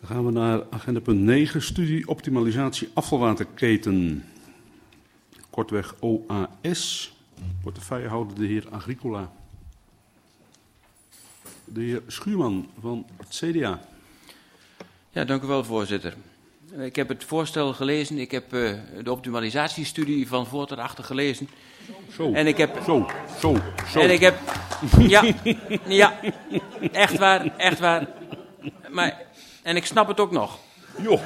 gaan we naar agenda punt 9, studie optimalisatie afvalwaterketen. Kortweg OAS. Portefeuillehouder de heer Agricola. De heer Schuurman van het CDA. Ja, dank u wel, voorzitter. Ik heb het voorstel gelezen. Ik heb de optimalisatiestudie van voor tot achter gelezen. Zo, en ik heb, zo. En ik heb, ja, echt waar. Maar, en ik snap het ook nog. Joh.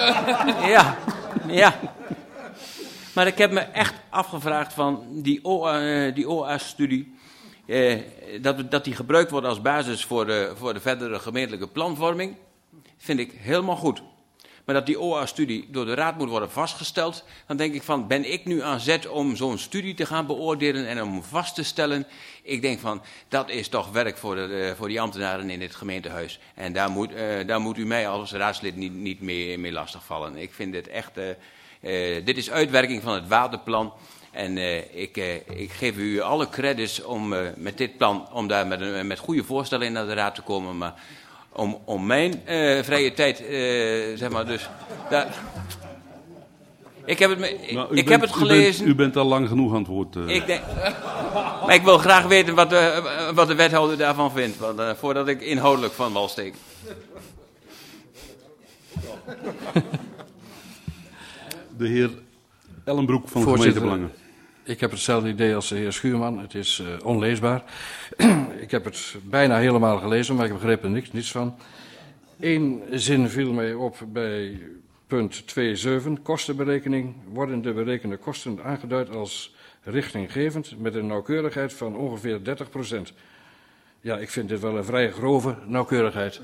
Ja. Maar ik heb me echt afgevraagd van die OA-studie, dat die gebruikt wordt als basis voor de verdere gemeentelijke planvorming, vind ik helemaal goed. Maar dat die OA-studie door de Raad moet worden vastgesteld, dan denk ik van, ben ik nu aan zet om zo'n studie te gaan beoordelen en om vast te stellen? Ik denk van, dat is toch werk voor die ambtenaren in dit gemeentehuis. En daar moet u mij als raadslid niet mee lastigvallen. Ik vind dit echt, dit is uitwerking van het waterplan. En ik geef u alle credits om met dit plan, om daar met goede voorstellen in naar de Raad te komen, maar om mijn vrije tijd, zeg maar, dus... Ik heb het gelezen. U bent al lang genoeg aan het woord. Maar ik wil graag weten wat de wethouder daarvan vindt, voordat ik inhoudelijk van wal steek. De heer Ellenbroek van de gemeentebelangen. Ik heb hetzelfde idee als de heer Schuurman. Het is onleesbaar. Ik heb het bijna helemaal gelezen, maar ik begreep er niets van. Eén zin viel mij op bij punt 2.7. Kostenberekening. Worden de berekende kosten aangeduid als richtinggevend met een nauwkeurigheid van ongeveer 30%. Ja, ik vind dit wel een vrij grove nauwkeurigheid.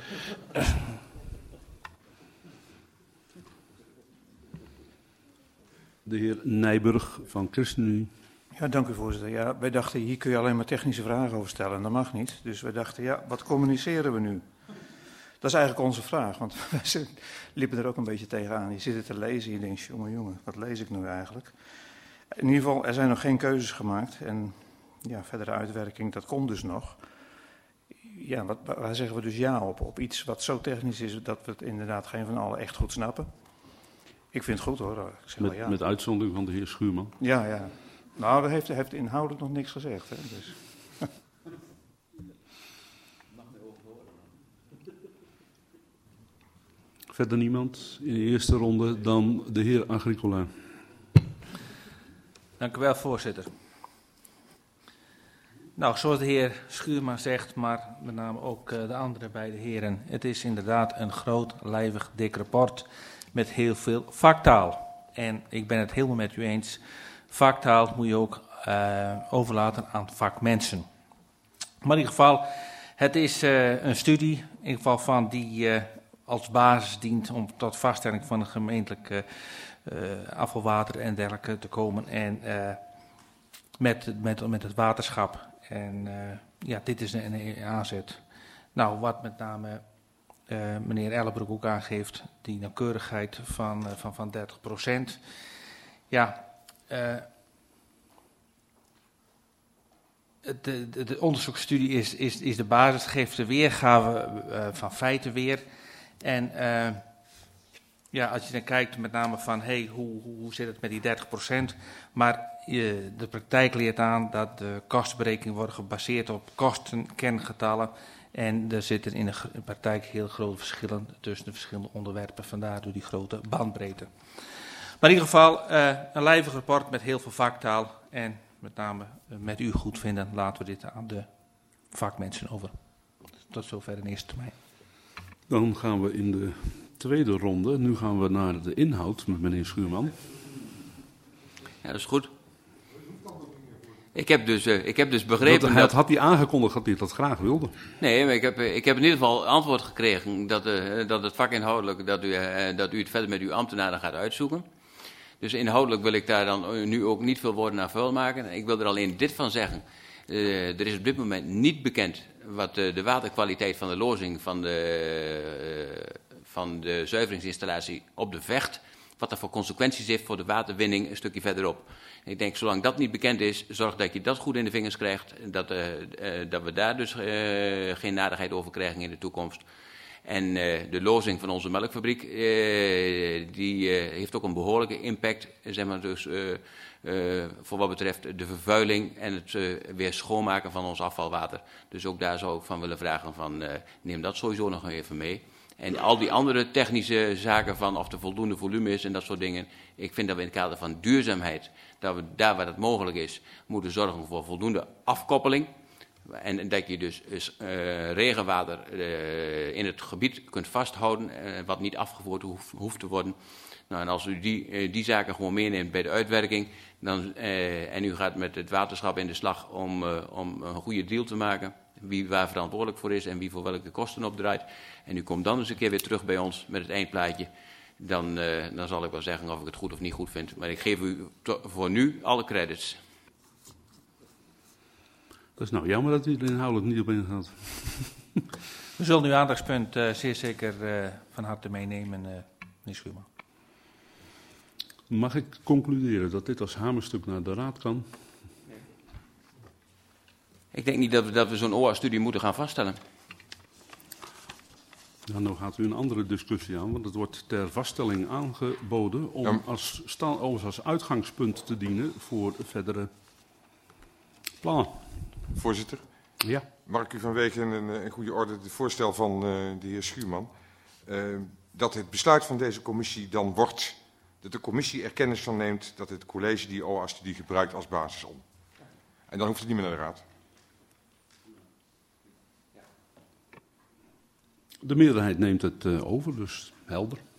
De heer Nijburg van ChristenUnie. Ja, dank u, voorzitter. Ja, wij dachten, hier kun je alleen maar technische vragen over stellen en dat mag niet. Dus wij dachten, ja, wat communiceren we nu? Dat is eigenlijk onze vraag, want wij liepen er ook een beetje tegenaan. Je zit het te lezen en je denkt, jongen, wat lees ik nu eigenlijk? In ieder geval, er zijn nog geen keuzes gemaakt en ja, verdere uitwerking, dat komt dus nog. Ja, waar zeggen we dus ja op iets wat zo technisch is dat we het inderdaad geen van allen echt goed snappen? Ik vind het goed hoor. Ik zeg wel ja. Met uitzondering van de heer Schuurman. Ja. Nou, dat heeft inhoudelijk nog niks gezegd. Hè, dus. Verder niemand in de eerste ronde dan de heer Agricola. Dank u wel, voorzitter. Nou, zoals de heer Schuurman zegt, maar met name ook de andere beide heren. Het is inderdaad een groot, lijvig, dik rapport met heel veel vaktaal. En ik ben het helemaal met u eens. Vaktaal moet je ook overlaten aan vakmensen. Maar in ieder geval, het is een studie, in ieder geval van die als basis dient om tot vaststelling van een gemeentelijke afvalwater en dergelijke te komen. En met het waterschap. En ja, dit is een aanzet. Nou, wat met name meneer Ellenbroek ook aangeeft, die nauwkeurigheid van 30%. Ja, de onderzoeksstudie is de basis, geeft de weergave van feiten weer. En ja, als je dan kijkt met name van, hoe zit het met die 30%? Maar de praktijk leert aan dat de kostenberekeningen worden gebaseerd op kostenkerngetallen. En er zitten in de praktijk heel grote verschillen tussen de verschillende onderwerpen, vandaar door die grote bandbreedte. Maar in ieder geval een lijvig rapport met heel veel vaktaal en met name met u goedvinden laten we dit aan de vakmensen over. Tot zover in eerste termijn. Dan gaan we in de tweede ronde. Nu gaan we naar de inhoud met meneer Schuurman. Ja, dat is goed. Ik heb dus begrepen dat... Had hij aangekondigd dat hij dat graag wilde? Nee, maar ik heb in ieder geval antwoord gekregen dat het vakinhoudelijk, dat u het verder met uw ambtenaren gaat uitzoeken. Dus inhoudelijk wil ik daar dan nu ook niet veel woorden aan vuil maken. Ik wil er alleen dit van zeggen. Er is op dit moment niet bekend wat de waterkwaliteit van de lozing van de zuiveringsinstallatie op de Vecht, wat dat voor consequenties heeft voor de waterwinning een stukje verderop. Ik denk, zolang dat niet bekend is, zorg dat je dat goed in de vingers krijgt, dat we daar dus geen nadigheid over krijgen in de toekomst. En de lozing van onze melkfabriek, die heeft ook een behoorlijke impact, zeg maar, dus, voor wat betreft de vervuiling en het weer schoonmaken van ons afvalwater. Dus ook daar zou ik van willen vragen van, neem dat sowieso nog even mee. En al die andere technische zaken van of er voldoende volume is en dat soort dingen. Ik vind dat we in het kader van duurzaamheid, dat we daar waar het mogelijk is, moeten zorgen voor voldoende afkoppeling. En dat je dus regenwater in het gebied kunt vasthouden, wat niet afgevoerd hoeft te worden. Nou, en als u die zaken gewoon meeneemt bij de uitwerking, dan, en u gaat met het waterschap in de slag om een goede deal te maken, wie waar verantwoordelijk voor is en wie voor welke kosten opdraait, en u komt dan eens een keer weer terug bij ons met het eindplaatje, dan zal ik wel zeggen of ik het goed of niet goed vind. Maar ik geef u voor nu alle credits. Dat is nou jammer dat u er inhoudelijk niet op ingaat. We zullen uw aandachtspunt zeer zeker van harte meenemen, meneer Schuurman. Mag ik concluderen dat dit als hamerstuk naar de raad kan? Ik denk niet dat we zo'n OA-studie moeten gaan vaststellen. Ja, nou gaat u een andere discussie aan, want het wordt ter vaststelling aangeboden om als uitgangspunt te dienen voor verdere plannen. Voorzitter, Ja. mag ik u vanwege een goede orde het voorstel van de heer Schuurman, dat het besluit van deze commissie dan wordt dat de commissie er kennis van neemt dat het college die OA-studie gebruikt als basis om. En dan hoeft het niet meer naar de raad. De meerderheid neemt het over, dus helder.